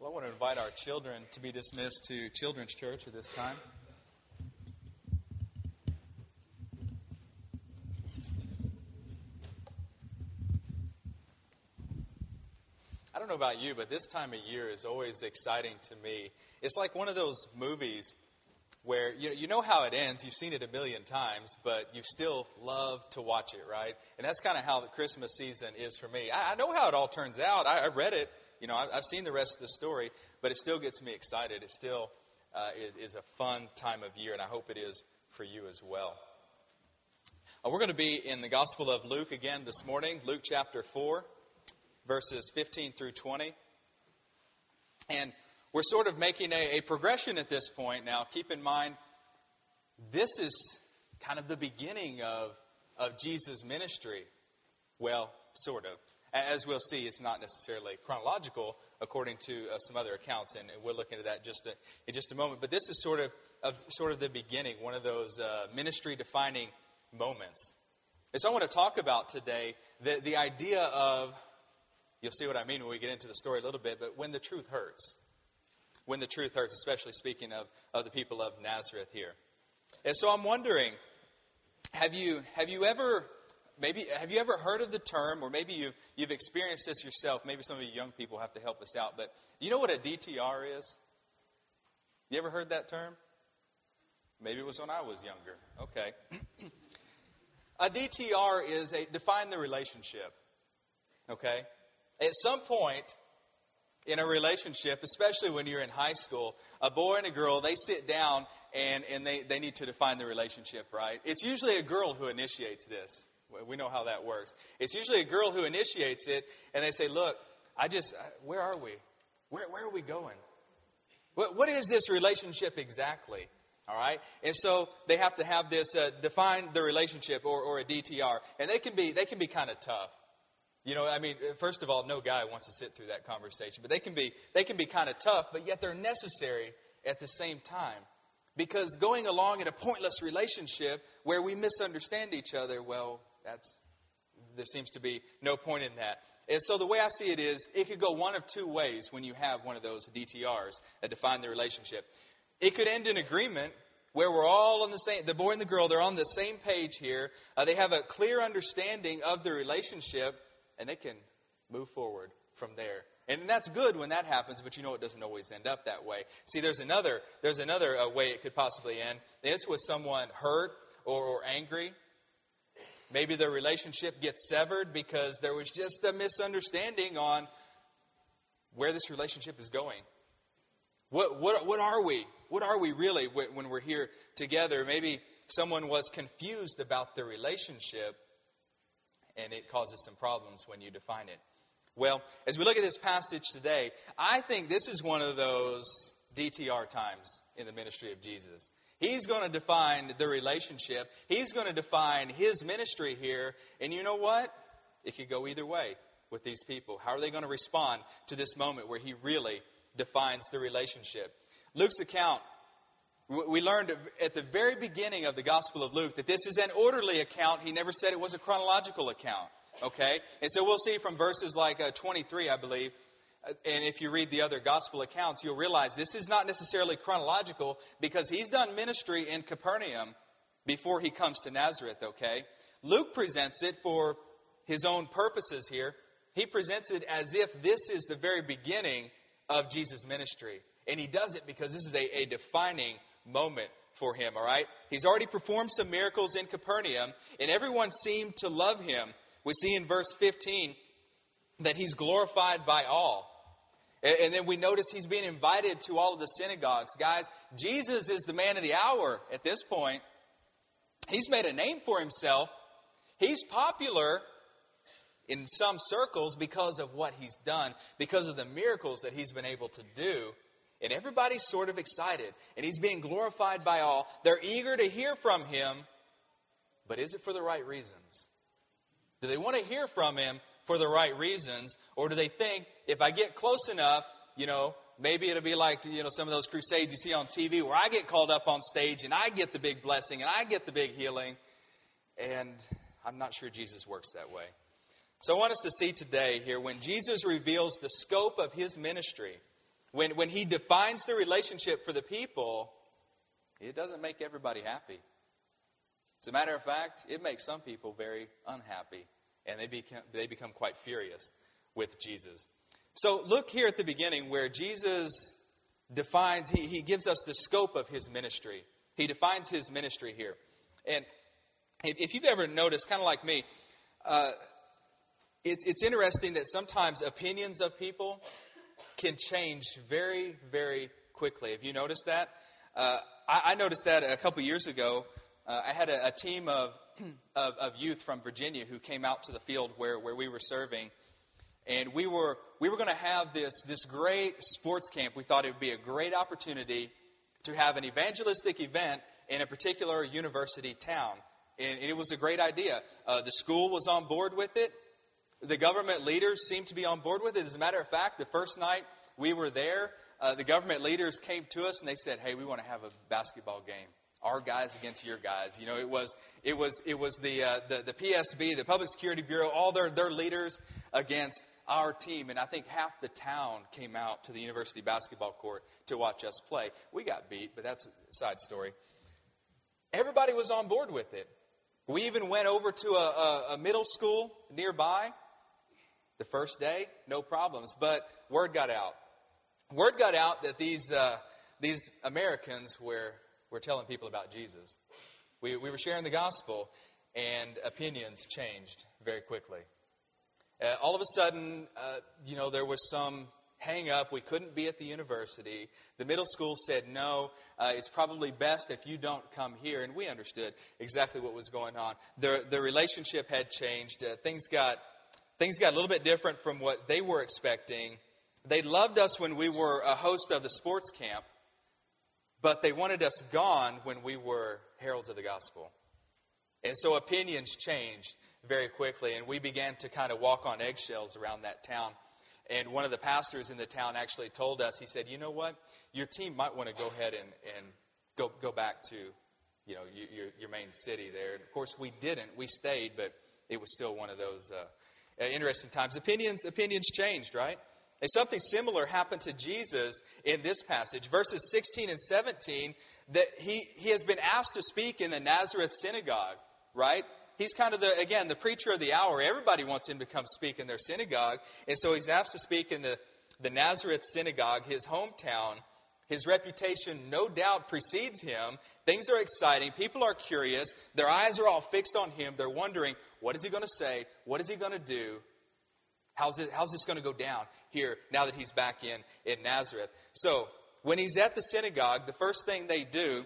Well, I want to invite our children to be dismissed to Children's Church at this time. I don't know about you, but this time of year is always exciting to me. It's like one of those movies where you know how it ends. You've seen it a million times, but you still love to watch it, right? And that's kind of how the Christmas season is for me. I know how it all turns out. I read it. You know, I've seen the rest of the story, but it still gets me excited. It still is a fun time of year, and I hope it is for you as well. We're going to be in the Gospel of Luke again this morning, Luke chapter 4, verses 15 through 20. And we're sort of making a progression at this point. Now, keep in mind, this is kind of the beginning of Jesus' ministry. Well, sort of. As we'll see, it's not necessarily chronological according to some other accounts, and we'll look into that in just a moment. But this is sort of the beginning, one of those ministry-defining moments. And so I want to talk about today the idea of, you'll see what I mean when we get into the story a little bit, but when the truth hurts. When the truth hurts, especially speaking of the people of Nazareth here. And so I'm wondering, have you ever heard of the term, or maybe you've experienced this yourself? Maybe some of you young people have to help us out. But you know what a DTR is? You ever heard that term? Maybe it was when I was younger. Okay. A DTR is define the relationship. Okay? At some point in a relationship, especially when you're in high school, a boy and a girl, they sit down and they need to define the relationship, right? It's usually a girl who initiates this. We know how that works. It's usually a girl who initiates it, and they say, look, where are we? Where are we going? What is this relationship exactly? All right? And so they have to have this define the relationship or a DTR. And they can be kind of tough. You know, I mean, first of all, no guy wants to sit through that conversation. But they can be kind of tough, but yet they're necessary at the same time. Because going along in a pointless relationship where we misunderstand each other, well, there seems to be no point in that. And so the way I see it is, it could go one of two ways when you have one of those DTRs that define the relationship. It could end in agreement where we're all on the same, the boy and the girl, they're on the same page here. They have a clear understanding of the relationship, and they can move forward from there. And that's good when that happens, but you know it doesn't always end up that way. See, there's another way it could possibly end. It's with someone hurt or angry. Maybe their relationship gets severed because there was just a misunderstanding on where this relationship is going. What are we? What are we really when we're here together? Maybe someone was confused about the relationship, and it causes some problems when you define it. Well, as we look at this passage today, I think this is one of those DTR times in the ministry of Jesus. He's going to define the relationship. He's going to define his ministry here. And you know what? It could go either way with these people. How are they going to respond to this moment where he really defines the relationship? Luke's account, we learned at the very beginning of the Gospel of Luke that this is an orderly account. He never said it was a chronological account. Okay? And so we'll see from verses like 23, I believe. And if you read the other gospel accounts, you'll realize this is not necessarily chronological because he's done ministry in Capernaum before he comes to Nazareth, okay? Luke presents it for his own purposes here. He presents it as if this is the very beginning of Jesus' ministry. And he does it because this is a defining moment for him, all right? He's already performed some miracles in Capernaum, and everyone seemed to love him. We see in verse 15 that he's glorified by all. And then we notice he's being invited to all of the synagogues. Guys, Jesus is the man of the hour at this point. He's made a name for himself. He's popular in some circles because of what he's done, because of the miracles that he's been able to do. And everybody's sort of excited. And he's being glorified by all. They're eager to hear from him. But is it for the right reasons? Do they want to hear from him for the right reasons? Or do they think, if I get close enough, maybe it'll be like, some of those crusades you see on TV where I get called up on stage and I get the big blessing and I get the big healing. And I'm not sure Jesus works that way. So I want us to see today here, when Jesus reveals the scope of his ministry, when he defines the relationship for the people, it doesn't make everybody happy. As a matter of fact, it makes some people very unhappy, and they become quite furious with Jesus. So look here at the beginning where Jesus defines, he gives us the scope of his ministry. He defines his ministry here. And if you've ever noticed, kind of like me, it's interesting that sometimes opinions of people can change very, very quickly. Have you noticed that? I noticed that a couple years ago. I had a team of youth from Virginia who came out to the field where we were serving. And we were going to have this great sports camp. We thought it would be a great opportunity to have an evangelistic event in a particular university town. And it was a great idea. The school was on board with it. The government leaders seemed to be on board with it. As a matter of fact, the first night we were there, the government leaders came to us and they said, "Hey, we want to have a basketball game. Our guys against your guys." You know, it was the PSB, the Public Security Bureau, all their leaders against our team. And I think half the town came out to the university basketball court to watch us play. We got beat, but that's a side story. Everybody was on board with it. We even went over to a middle school nearby. The first day, no problems. But word got out. Word got out that these Americans were telling people about Jesus. We were sharing the gospel, and opinions changed very quickly. All of a sudden, there was some hang up. We couldn't be at the university. The middle school said, "No, it's probably best if you don't come here." And we understood exactly what was going on. The relationship had changed. Things got a little bit different from what they were expecting. They loved us when we were a host of the sports camp, but they wanted us gone when we were heralds of the gospel. And so opinions changed very quickly, and we began to kind of walk on eggshells around that town. And one of the pastors in the town actually told us, he said, "You know what? Your team might want to go ahead and go back to, your main city there." And of course, we didn't. We stayed, but it was still one of those interesting times. Opinions changed, right? And something similar happened to Jesus in this passage. Verses 16 and 17, that he has been asked to speak in the Nazareth synagogue, right? He's kind of the preacher of the hour. Everybody wants him to come speak in their synagogue. And so he's asked to speak in the Nazareth synagogue, his hometown. His reputation no doubt precedes him. Things are exciting. People are curious. Their eyes are all fixed on him. They're wondering, what is he going to say? What is he going to do? How's this going to go down here now that he's back in Nazareth? So when he's at the synagogue, the first thing they do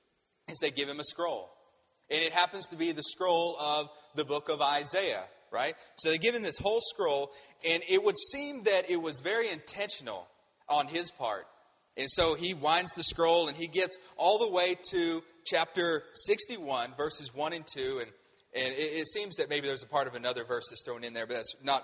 is they give him a scroll. And it happens to be the scroll of the book of Isaiah, right? So they give him this whole scroll, and it would seem that it was very intentional on his part. And so he winds the scroll, and he gets all the way to chapter 61, verses 1 and 2. And it seems that maybe there's a part of another verse that's thrown in there, but that's not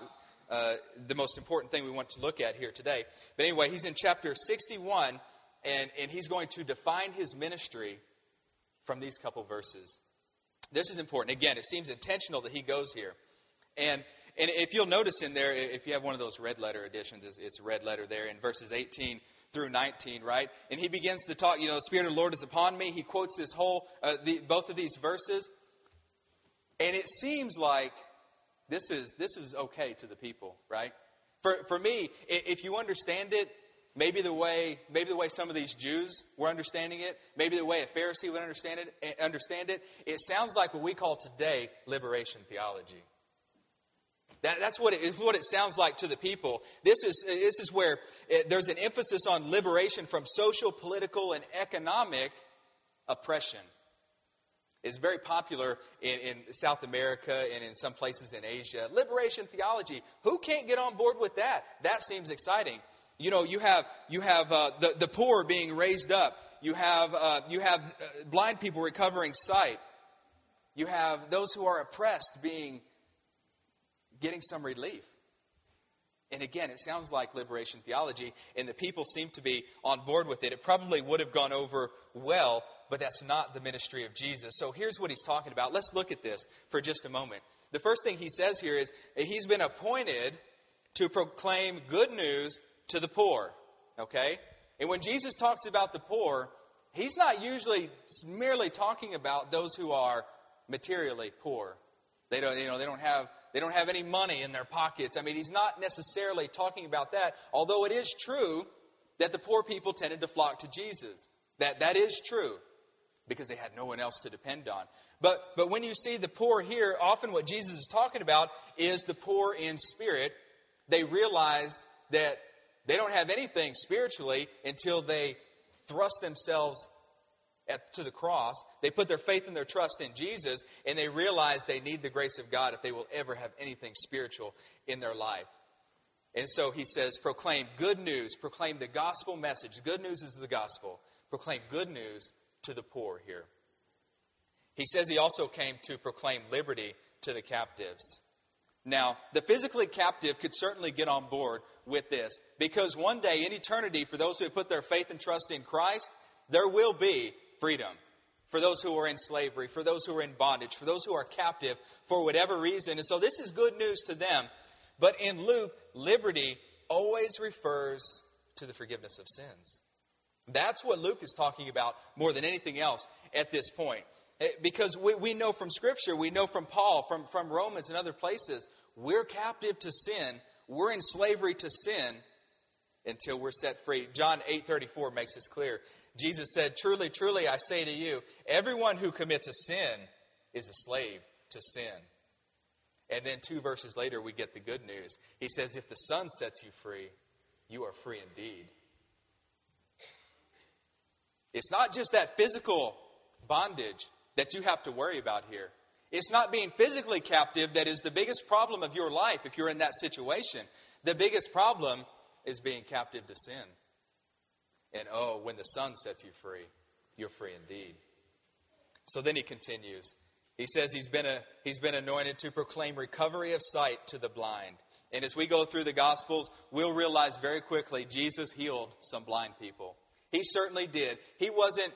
the most important thing we want to look at here today. But anyway, he's in chapter 61, and he's going to define his ministry from these couple verses. This is important. Again, it seems intentional that he goes here. And if you'll notice in there, if you have one of those red letter editions, it's red letter there in verses 18 through 19, right? And he begins to talk, the Spirit of the Lord is upon me. He quotes this whole, both of these verses. And it seems like this is okay to the people, right? For me, if you understand it, maybe the way some of these Jews were understanding it, maybe the way a Pharisee would understand it, it sounds like what we call today liberation theology. That's what it sounds like to the people. This is where there's an emphasis on liberation from social, political, and economic oppression. It's very popular in South America and in some places in Asia. Liberation theology. Who can't get on board with that? That seems exciting. You have the poor being raised up. You have blind people recovering sight. You have those who are oppressed getting some relief. And again, it sounds like liberation theology, and the people seem to be on board with it. It probably would have gone over well, but that's not the ministry of Jesus. So here's what he's talking about. Let's look at this for just a moment. The first thing he says here is he's been appointed to proclaim good news to the poor. Okay? And when Jesus talks about the poor, he's not usually merely talking about those who are materially poor. They don't have any money in their pockets. I mean, he's not necessarily talking about that, although it is true that the poor people tended to flock to Jesus. That is true, because they had no one else to depend on. But when you see the poor here, often what Jesus is talking about is the poor in spirit. They realize that they don't have anything spiritually until they thrust themselves to the cross. They put their faith and their trust in Jesus, and they realize they need the grace of God if they will ever have anything spiritual in their life. And so he says, proclaim good news, proclaim the gospel message. Good news is the gospel. Proclaim good news to the poor here. He says he also came to proclaim liberty to the captives. Now, the physically captive could certainly get on board with this, because one day in eternity, for those who have put their faith and trust in Christ, there will be freedom. For those who are in slavery, for those who are in bondage, for those who are captive for whatever reason. And so this is good news to them. But in Luke, liberty always refers to the forgiveness of sins. That's what Luke is talking about more than anything else at this point. Because we know from Scripture, we know from Paul, from Romans and other places, we're captive to sin. We're in slavery to sin until we're set free. John 8:34 makes this clear. Jesus said, truly, truly, I say to you, everyone who commits a sin is a slave to sin. And then 2 verses later, we get the good news. He says, if the Son sets you free, you are free indeed. It's not just that physical bondage that you have to worry about here. It's not being physically captive that is the biggest problem of your life if you're in that situation. The biggest problem is being captive to sin. And when the Son sets you free, you're free indeed. So then he continues. He says he's been anointed to proclaim recovery of sight to the blind. And as we go through the Gospels, we'll realize very quickly Jesus healed some blind people. He certainly did. He wasn't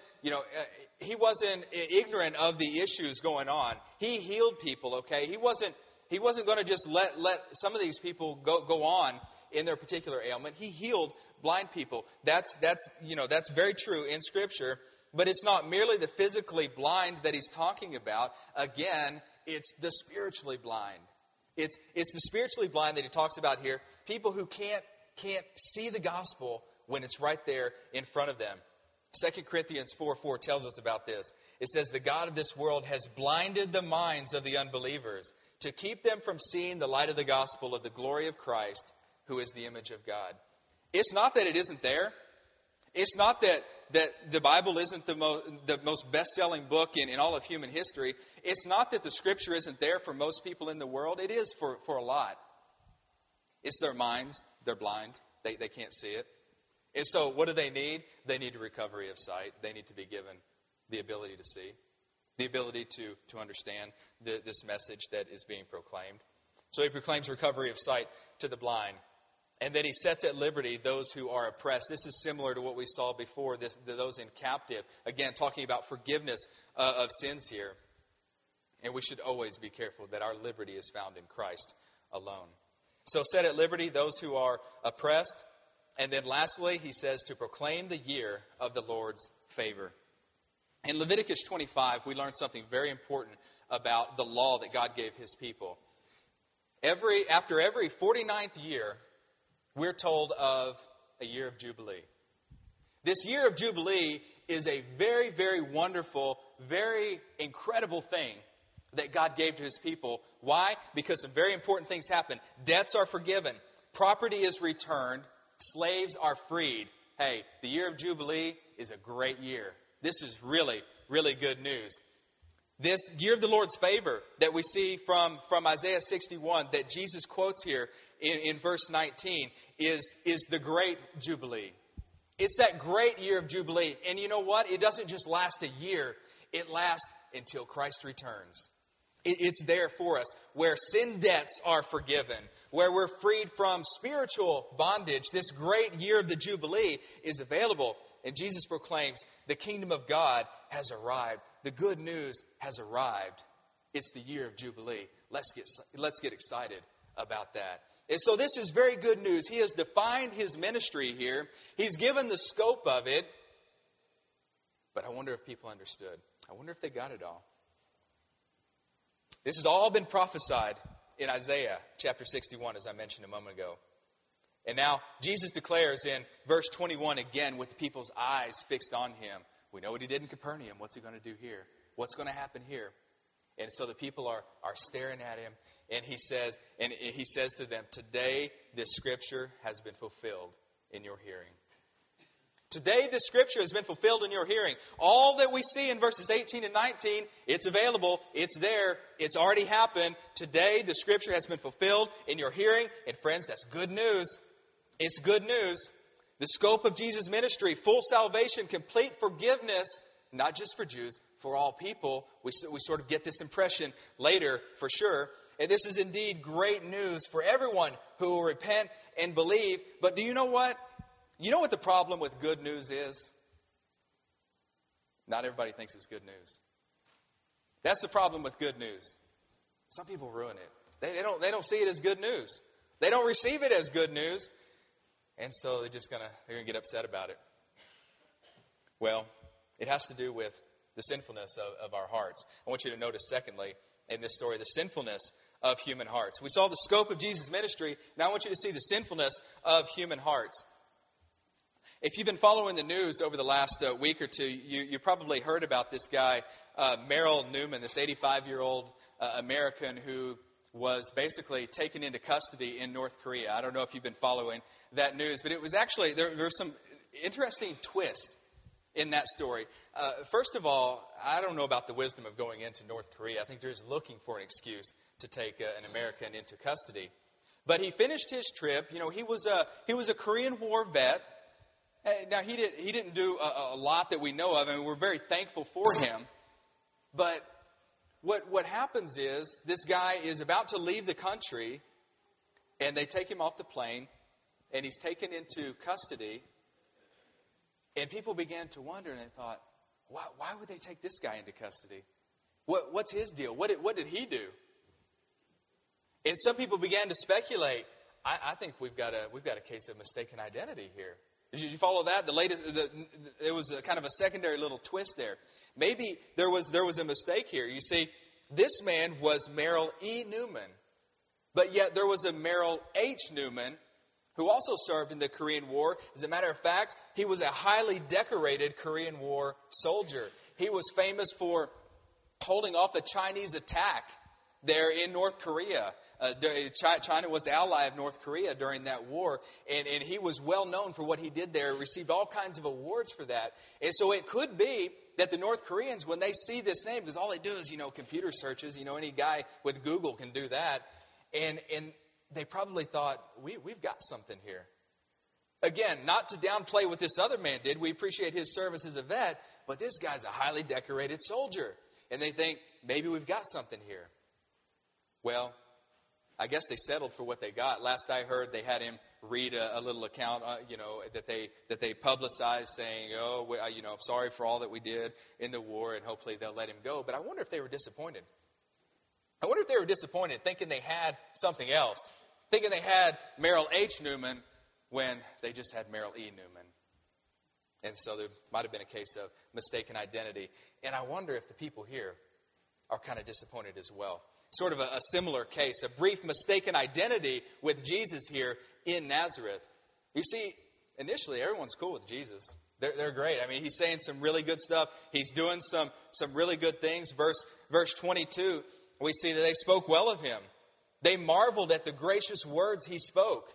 ignorant of the issues going on. He healed people, okay? He wasn't going to just let some of these people go on in their particular ailment. He healed blind people. That's very true in Scripture. But it's not merely the physically blind that he's talking about. Again, it's the spiritually blind. It's the spiritually blind that he talks about here. People who can't see the gospel when it's right there in front of them. 2 Corinthians 4:4 tells us about this. It says, the God of this world has blinded the minds of the unbelievers to keep them from seeing the light of the gospel of the glory of Christ, who is the image of God. It's not that it isn't there. It's not that the Bible isn't the most best-selling book in all of human history. It's not that the Scripture isn't there for most people in the world. It is for a lot. It's their minds. They're blind. They can't see it. And so what do they need? They need a recovery of sight. They need to be given the ability to see, the ability to understand this message that is being proclaimed. So he proclaims recovery of sight to the blind. And then he sets at liberty those who are oppressed. This is similar to what we saw before, those in captive. Again, talking about forgiveness of sins here. And we should always be careful that our liberty is found in Christ alone. So set at liberty those who are oppressed. And then lastly, he says to proclaim the year of the Lord's favor. In Leviticus 25, we learn something very important about the law that God gave his people. After every 49th year, we're told of a year of Jubilee. This year of Jubilee is a very, very wonderful, very incredible thing that God gave to his people. Why? Because some very important things happen. Debts are forgiven. Property is returned. Slaves are freed. Hey, the year of Jubilee is a great year. This is really, really good news. This year of the Lord's favor that we see from Isaiah 61 that Jesus quotes here in verse 19 is the great Jubilee. It's that great year of Jubilee. And you know what? It doesn't just last a year. It lasts until Christ returns. It's there for us, where sin debts are forgiven, where we're freed from spiritual bondage. This great year of the Jubilee is available. And Jesus proclaims, the kingdom of God has arrived. The good news has arrived. It's the year of Jubilee. Let's get excited about that. And so this is very good news. He has defined his ministry here. He's given the scope of it. But I wonder if people understood. I wonder if they got it all. This has all been prophesied in Isaiah chapter 61, as I mentioned a moment ago. And now Jesus declares in verse 21 again with the people's eyes fixed on him. We know what he did in Capernaum. What's he going to do here? What's going to happen here? And so the people are staring at him. And he says to them, today this scripture has been fulfilled in your hearing. Today this scripture has been fulfilled in your hearing. All that we see in verses 18 and 19, it's available, it's there, it's already happened. Today the scripture has been fulfilled in your hearing. And friends, that's good news. It's good news. The scope of Jesus' ministry, full salvation, complete forgiveness, not just for Jews, for all people. We sort of get this impression later for sure. And this is indeed great news for everyone who will repent and believe. But do you know what? You know what the problem with good news is? Not everybody thinks it's good news. That's the problem with good news. Some people ruin it. They don't see it as good news. They don't receive it as good news. And so they're gonna get upset about it. Well, it has to do with the sinfulness of our hearts. I want you to notice, secondly, in this story, the sinfulness of human hearts. We saw the scope of Jesus' ministry. Now I want you to see the sinfulness of human hearts. If you've been following the news over the last week or two, you probably heard about this guy, Merrill Newman, this 85-year-old American who was basically taken into custody in North Korea. I don't know if you've been following that news, but it was actually, there were some interesting twists in that story. First of all, I don't know about the wisdom of going into North Korea. I think they're just looking for an excuse to take an American into custody. But he finished his trip. You know, he was a Korean War vet. Now, he didn't do a lot that we know of, and we're very thankful for him. But what happens is this guy is about to leave the country, and they take him off the plane, and he's taken into custody. And people began to wonder, and they thought, why would they take this guy into custody? What's his deal? What did he do? And some people began to speculate. I think we've got a case of mistaken identity here. Did you follow that? It was a kind of a secondary little twist there. Maybe there was a mistake here. You see, this man was Merrill E. Newman, but yet there was a Merrill H. Newman who also served in the Korean War. As a matter of fact, he was a highly decorated Korean War soldier. He was famous for holding off a Chinese attack there in North Korea. China was the ally of North Korea during that war, and he was well known for what he did there, received all kinds of awards for that. And so it could be that the North Koreans, when they see this name, because all they do is, computer searches, any guy with Google can do that, and they probably thought, we've got something here. Again, not to downplay what this other man did. We appreciate his service as a vet, but this guy's a highly decorated soldier. And they think, maybe we've got something here. Well, I guess they settled for what they got. Last I heard, they had him read a little account, that they publicized, saying, I'm sorry for all that we did in the war, and hopefully they'll let him go. But I wonder if they were disappointed. I wonder if they were disappointed, thinking they had something else, thinking they had Merrill H. Newman when they just had Merrill E. Newman. And so there might have been a case of mistaken identity. And I wonder if the people here are kind of disappointed as well. Sort of a similar case, a brief mistaken identity with Jesus here in Nazareth. You see, initially everyone's cool with Jesus. They're great. I mean, he's saying some really good stuff. He's doing some really good things. Verse 22, we see that they spoke well of him. They marveled at the gracious words he spoke.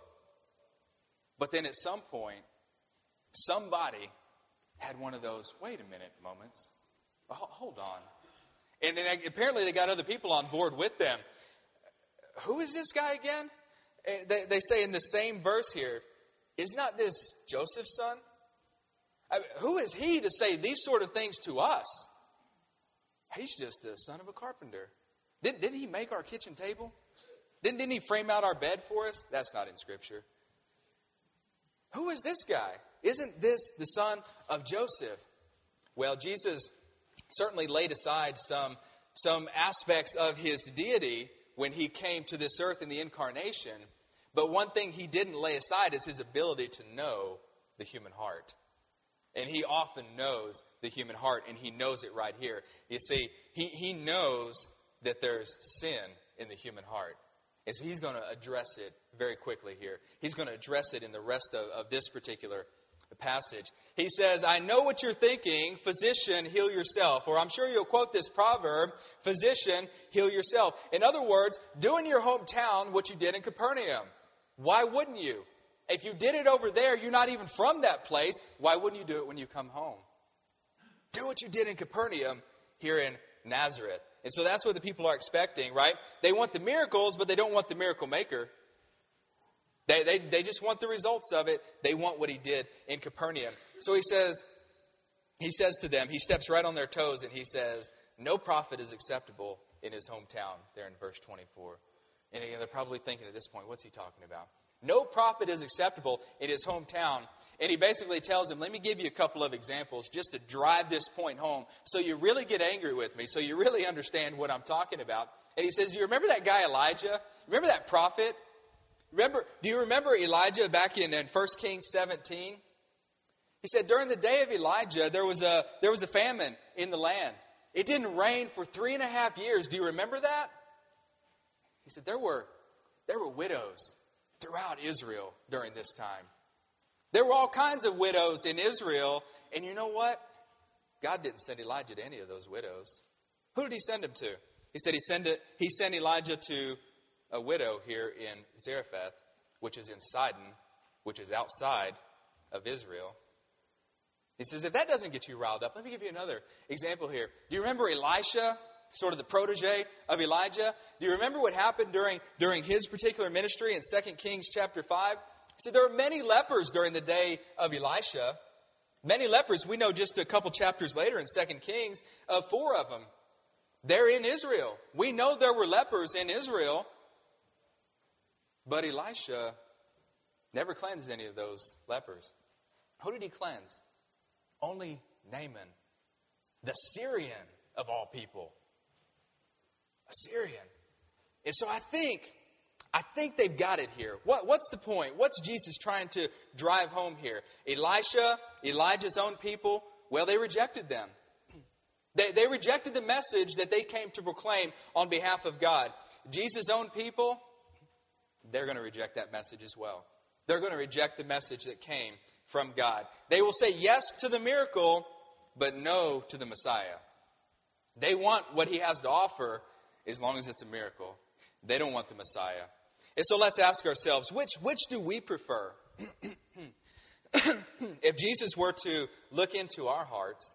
But then at some point, somebody had one of those, wait a minute, moments. Hold on. And then apparently they got other people on board with them. Who is this guy again? They say in the same verse here, is not this Joseph's son? Who is he to say these sort of things to us? He's just the son of a carpenter. Didn't he make our kitchen table? Didn't he frame out our bed for us? That's not in Scripture. Who is this guy? Isn't this the son of Joseph? Well, Jesus certainly laid aside some aspects of his deity when he came to this earth in the incarnation. But one thing he didn't lay aside is his ability to know the human heart. And he often knows the human heart, and he knows it right here. You see, he knows that there's sin in the human heart. And so he's going to address it very quickly here. He's going to address it in the rest of this particular passage. He says, I know what you're thinking, physician, heal yourself. Or I'm sure you'll quote this proverb, physician, heal yourself. In other words, do in your hometown what you did in Capernaum. Why wouldn't you? If you did it over there, you're not even from that place. Why wouldn't you do it when you come home? Do what you did in Capernaum here in Nazareth. And so that's what the people are expecting, right? They want the miracles, but they don't want the miracle maker. They just want the results of it. They want what he did in Capernaum. So he says to them, he steps right on their toes and he says, no prophet is acceptable in his hometown, there in verse 24. And again, they're probably thinking at this point, what's he talking about? No prophet is acceptable in his hometown. And he basically tells them, let me give you a couple of examples just to drive this point home so you really get angry with me, so you really understand what I'm talking about. And he says, do you remember that guy Elijah? Remember that prophet? Do you remember Elijah back in 1 Kings 17? He said, during the day of Elijah, there was a famine in the land. It didn't rain for 3.5 years. Do you remember that? He said, there were widows throughout Israel during this time. There were all kinds of widows in Israel. And you know what? God didn't send Elijah to any of those widows. Who did he send him to? He said he sent Elijah to a widow here in Zarephath, which is in Sidon, which is outside of Israel. He says, if that doesn't get you riled up, let me give you another example here. Do you remember Elisha, sort of the protege of Elijah? Do you remember what happened during his particular ministry in 2 Kings chapter 5? He said there were many lepers during the day of Elisha. Many lepers, we know just a couple chapters later in 2 Kings, 4 of them. They're in Israel. We know there were lepers in Israel. But Elisha never cleansed any of those lepers. Who did he cleanse? Only Naaman, the Syrian of all people. A Syrian. And so I think they've got it here. What's the point? What's Jesus trying to drive home here? Elijah's own people, well, they rejected them. They rejected the message that they came to proclaim on behalf of God. Jesus' own people, they're going to reject that message as well. They're going to reject the message that came from God. They will say yes to the miracle, but no to the Messiah. They want what he has to offer as long as it's a miracle. They don't want the Messiah. And so let's ask ourselves, which do we prefer? If Jesus were to look into our hearts,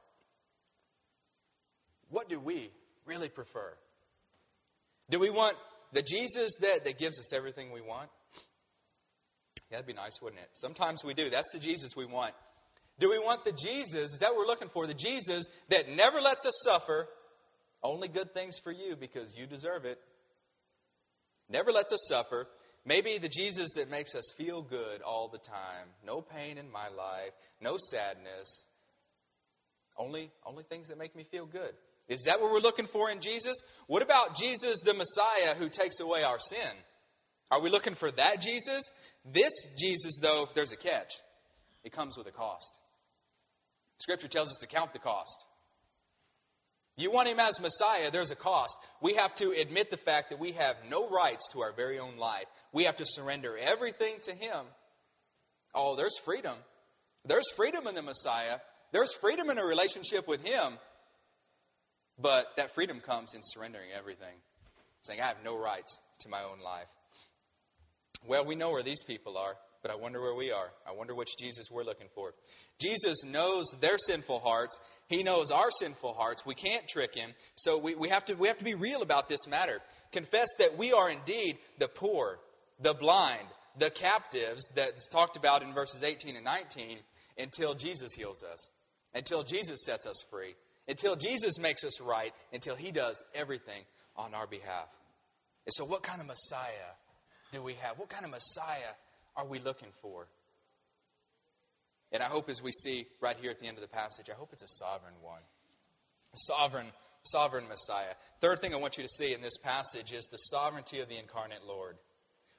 what do we really prefer? Do we want the Jesus that gives us everything we want? Yeah, that'd be nice, wouldn't it? Sometimes we do. That's the Jesus we want. Do we want the Jesus, is that what we're looking for? The Jesus that never lets us suffer, only good things for you because you deserve it. Never lets us suffer. Maybe the Jesus that makes us feel good all the time. No pain in my life. No sadness. Only things that make me feel good. Is that what we're looking for in Jesus? What about Jesus, the Messiah, who takes away our sin? Are we looking for that Jesus? This Jesus, though, there's a catch. It comes with a cost. Scripture tells us to count the cost. You want him as Messiah, there's a cost. We have to admit the fact that we have no rights to our very own life. We have to surrender everything to him. Oh, there's freedom. There's freedom in the Messiah. There's freedom in a relationship with him. But that freedom comes in surrendering everything. Saying, I have no rights to my own life. Well, we know where these people are, but I wonder where we are. I wonder which Jesus we're looking for. Jesus knows their sinful hearts. He knows our sinful hearts. We can't trick him. So we have to be real about this matter. Confess that we are indeed the poor, the blind, the captives that's talked about in verses 18 and 19 until Jesus heals us, until Jesus sets us free. Until Jesus makes us right, until he does everything on our behalf. And so what kind of Messiah do we have? What kind of Messiah are we looking for? And I hope as we see right here at the end of the passage, I hope it's a sovereign one. A sovereign Messiah. Third thing I want you to see in this passage is the sovereignty of the incarnate Lord.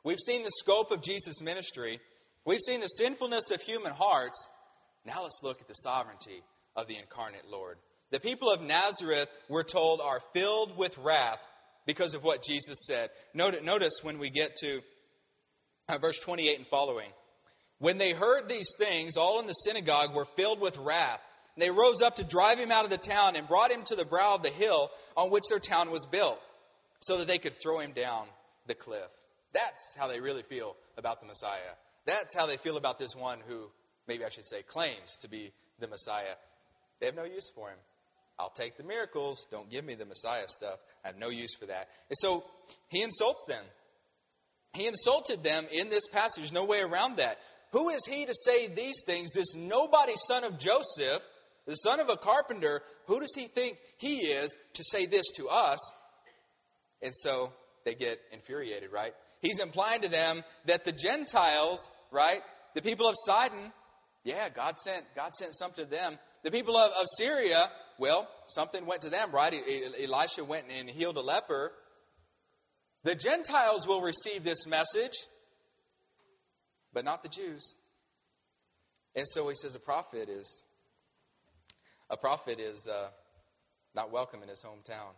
We've seen the scope of Jesus' ministry. We've seen the sinfulness of human hearts. Now let's look at the sovereignty of the incarnate Lord. The people of Nazareth, we're told, are filled with wrath because of what Jesus said. Notice when we get to verse 28 and following. When they heard these things, all in the synagogue were filled with wrath. And they rose up to drive him out of the town and brought him to the brow of the hill on which their town was built, so that they could throw him down the cliff. That's how they really feel about the Messiah. That's how they feel about this one who, maybe I should say, claims to be the Messiah. They have no use for him. I'll take the miracles. Don't give me the Messiah stuff. I have no use for that. And so he insults them. He insulted them in this passage. No way around that. Who is he to say these things? This nobody son of Joseph, the son of a carpenter, who does he think he is to say this to us? And so they get infuriated, right? He's implying to them that the Gentiles, right, the people of Sidon, yeah, God sent something to them. The people of Syria, well, something went to them, right? Elisha went and healed a leper. The Gentiles will receive this message, but not the Jews. And so he says a prophet is not welcome in his hometown.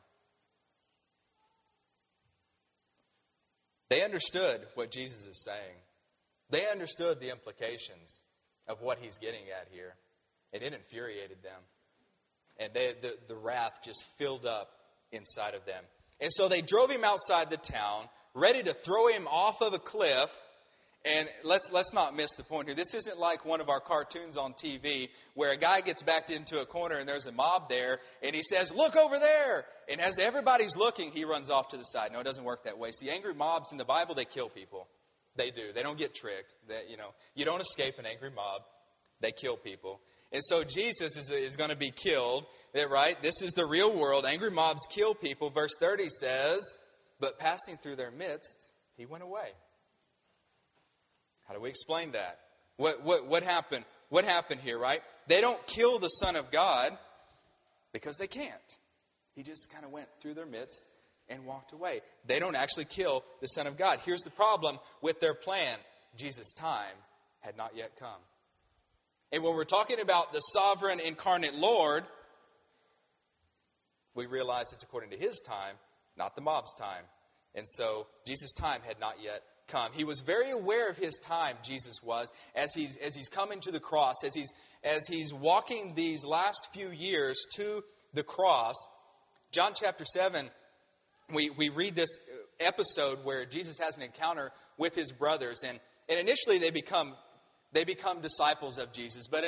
They understood what Jesus is saying. They understood the implications of what he's getting at here. And it infuriated them. And the wrath just filled up inside of them. And so they drove him outside the town, ready to throw him off of a cliff. And let's not miss the point here. This isn't like one of our cartoons on TV where a guy gets backed into a corner and there's a mob there and he says, "Look over there." And as everybody's looking, he runs off to the side. No, it doesn't work that way. See, angry mobs in the Bible, they kill people. They do. They don't get tricked. You don't escape an angry mob. They kill people. And so Jesus is going to be killed, right? This is the real world. Angry mobs kill people. Verse 30 says, "But passing through their midst, he went away." How do we explain that? What happened? What happened here, right? They don't kill the Son of God because they can't. He just kind of went through their midst and walked away. They don't actually kill the Son of God. Here's the problem with their plan. Jesus' time had not yet come. And when we're talking about the sovereign incarnate Lord, we realize it's according to his time, not the mob's time. And so Jesus' time had not yet come. He was very aware of his time, Jesus was, as he's coming to the cross, as he's walking these last few years to the cross. John chapter 7, we read this episode where Jesus has an encounter with his brothers, and initially they become disciples of Jesus, but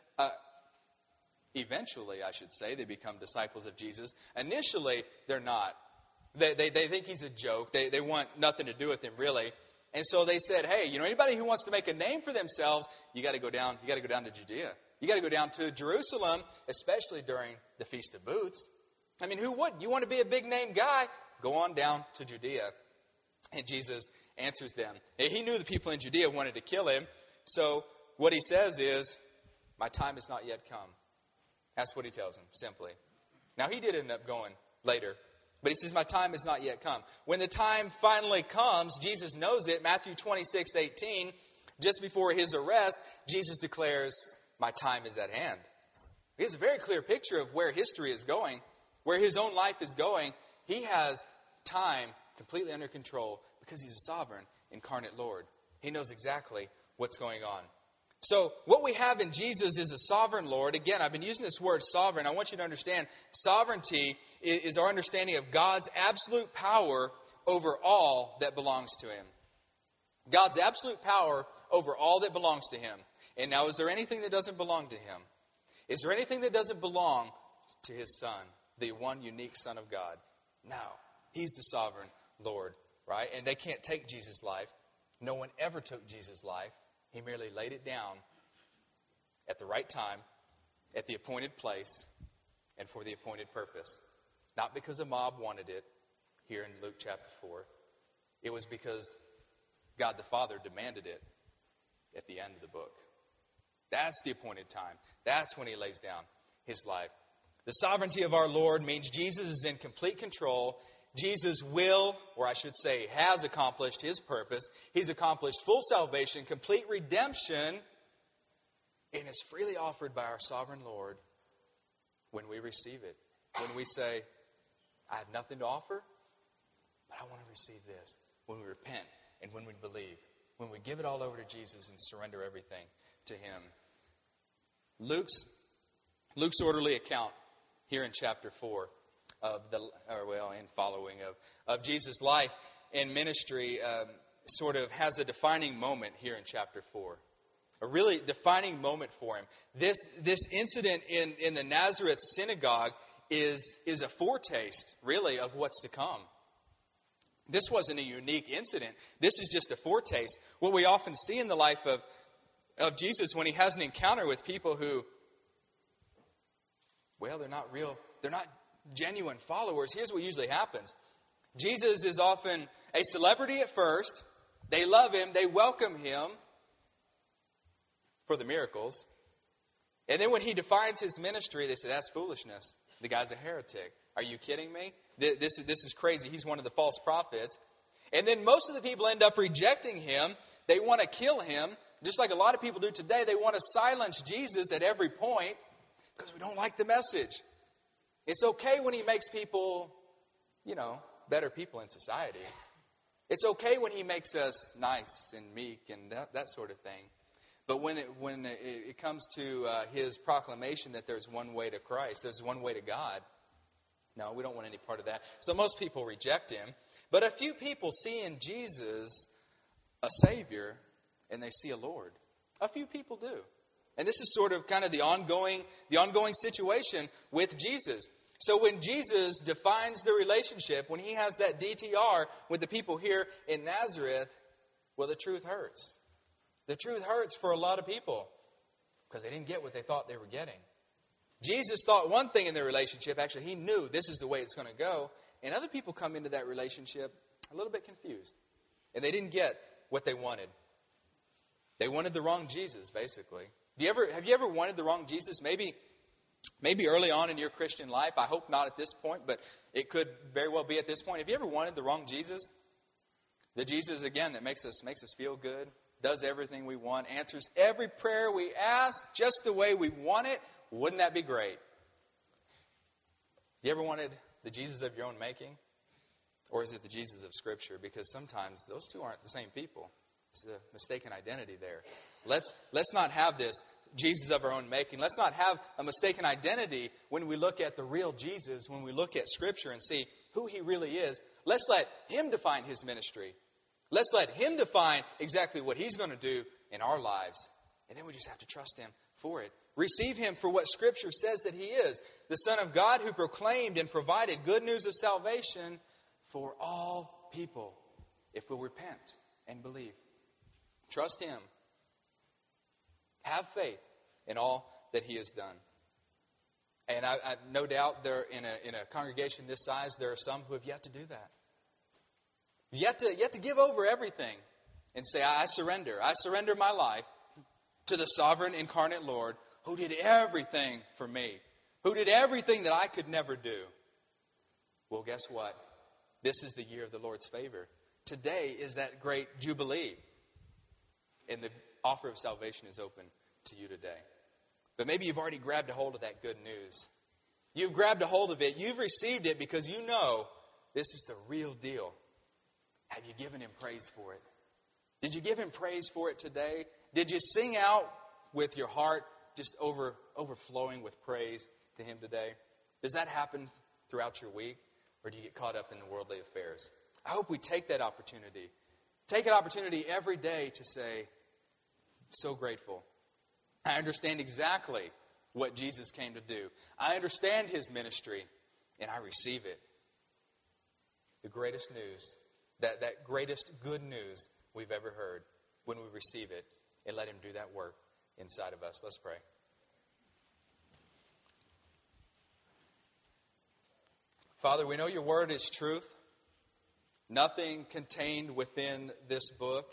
eventually, I should say, they become disciples of Jesus. Initially, they're not. They think he's a joke. They want nothing to do with him, really. And so they said, "Hey, anybody who wants to make a name for themselves, you got to go down. You got to go down to Judea. You got to go down to Jerusalem, especially during the Feast of Booths. I mean, who would? You want to be a big name guy? Go on down to Judea." And Jesus answers them. He knew the people in Judea wanted to kill him. So what he says is, "My time has not yet come." That's what he tells them, simply. Now, he did end up going later. But he says, "My time has not yet come." When the time finally comes, Jesus knows it. Matthew 26:18, just before his arrest, Jesus declares, "My time is at hand." He has a very clear picture of where history is going, where his own life is going. He has time completely under control because he's a sovereign, incarnate Lord. He knows exactly what's going on. So what we have in Jesus is a sovereign Lord. Again, I've been using this word sovereign. I want you to understand sovereignty is our understanding of God's absolute power over all that belongs to him. God's absolute power over all that belongs to him. And now, is there anything that doesn't belong to him? Is there anything that doesn't belong to his Son, the one unique Son of God? No. He's the sovereign Lord, right? And they can't take Jesus' life. No one ever took Jesus' life. He merely laid it down at the right time, at the appointed place, and for the appointed purpose. Not because a mob wanted it here in Luke chapter 4. It was because God the Father demanded it at the end of the book. That's the appointed time. That's when he lays down his life. The sovereignty of our Lord means Jesus is in complete control, Jesus will, or I should say has accomplished his purpose. He's accomplished full salvation, complete redemption, and is freely offered by our sovereign Lord when we receive it. When we say, I have nothing to offer, but I want to receive this. When we repent and when we believe. When we give it all over to Jesus and surrender everything to him. Luke's orderly account here in chapter 4 and following of Jesus' life and ministry sort of has a defining moment here in chapter 4. A really defining moment for him. This incident in the Nazareth synagogue is a foretaste, really, of what's to come. This wasn't a unique incident. This is just a foretaste. What we often see in the life of Jesus when he has an encounter with people who, well, they're not genuine followers. Here's what usually happens. Jesus is often a celebrity at first. They love him. They welcome him for the miracles. And then when he defines his ministry, they say, that's foolishness. The guy's a heretic. Are you kidding me? This is crazy. He's one of the false prophets. And then most of the people end up rejecting him. They want to kill him. Just like a lot of people do today, they want to silence Jesus at every point because we don't like the message. It's okay when he makes people, better people in society. It's okay when he makes us nice and meek and that sort of thing. But when it comes to his proclamation that there's one way to Christ, there's one way to God, no, we don't want any part of that. So most people reject him. But a few people see in Jesus a Savior and they see a Lord. A few people do. And this is sort of kind of the ongoing situation with Jesus. So when Jesus defines the relationship, when he has that DTR with the people here in Nazareth, well, the truth hurts. The truth hurts for a lot of people because they didn't get what they thought they were getting. Jesus thought one thing in their relationship. Actually, he knew this is the way it's going to go. And other people come into that relationship a little bit confused. And they didn't get what they wanted. They wanted the wrong Jesus, basically. Have you ever wanted the wrong Jesus? Maybe early on in your Christian life. I hope not at this point, but it could very well be at this point. Have you ever wanted the wrong Jesus? The Jesus, again, that makes us feel good, does everything we want, answers every prayer we ask just the way we want it. Wouldn't that be great? You ever wanted the Jesus of your own making? Or is it the Jesus of Scripture? Because sometimes those two aren't the same people. It's a mistaken identity there. Let's not have this Jesus of our own making. Let's not have a mistaken identity when we look at the real Jesus, when we look at Scripture and see who he really is. Let's let him define his ministry. Let's let him define exactly what he's going to do in our lives. And then we just have to trust him for it. Receive him for what Scripture says that he is. The Son of God who proclaimed and provided good news of salvation for all people if we'll repent and believe. Trust him. Have faith in all that he has done. And I no doubt there in a congregation this size, there are some who have yet to do that. Yet to give over everything and say, I surrender. I surrender my life to the sovereign incarnate Lord who did everything for me, who did everything that I could never do. Well, guess what? This is the year of the Lord's favor. Today is that great Jubilee. And the offer of salvation is open to you today. But maybe you've already grabbed a hold of that good news. You've grabbed a hold of it. You've received it because you know this is the real deal. Have you given him praise for it? Did you give him praise for it today? Did you sing out with your heart just overflowing with praise to him today? Does that happen throughout your week? Or do you get caught up in the worldly affairs? I hope we take that opportunity. Take an opportunity every day to say, so grateful. I understand exactly what Jesus came to do. I understand his ministry, and I receive it. The greatest news, that greatest good news we've ever heard, when we receive it and let him do that work inside of us. Let's pray. Father, we know your word is truth. Nothing contained within this book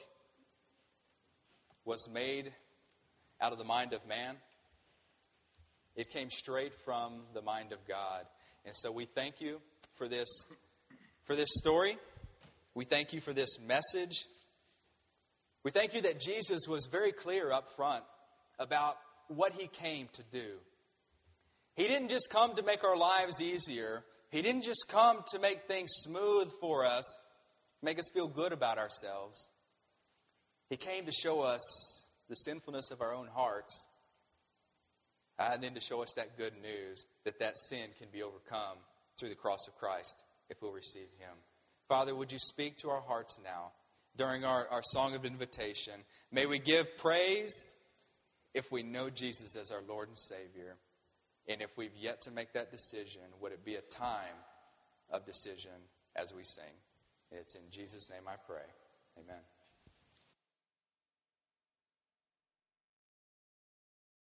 was made out of the mind of man. It came straight from the mind of God. And so we thank you for this for this story. We thank you for this message. We thank you that Jesus was very clear up front about what he came to do. He didn't just come to make our lives easier. He didn't just come to make things smooth for us, make us feel good about ourselves. He came to show us the sinfulness of our own hearts, and then to show us that good news that sin can be overcome through the cross of Christ if we'll receive him. Father, would you speak to our hearts now during our song of invitation? May we give praise if we know Jesus as our Lord and Savior. And if we've yet to make that decision, would it be a time of decision as we sing? It's in Jesus' name I pray. Amen.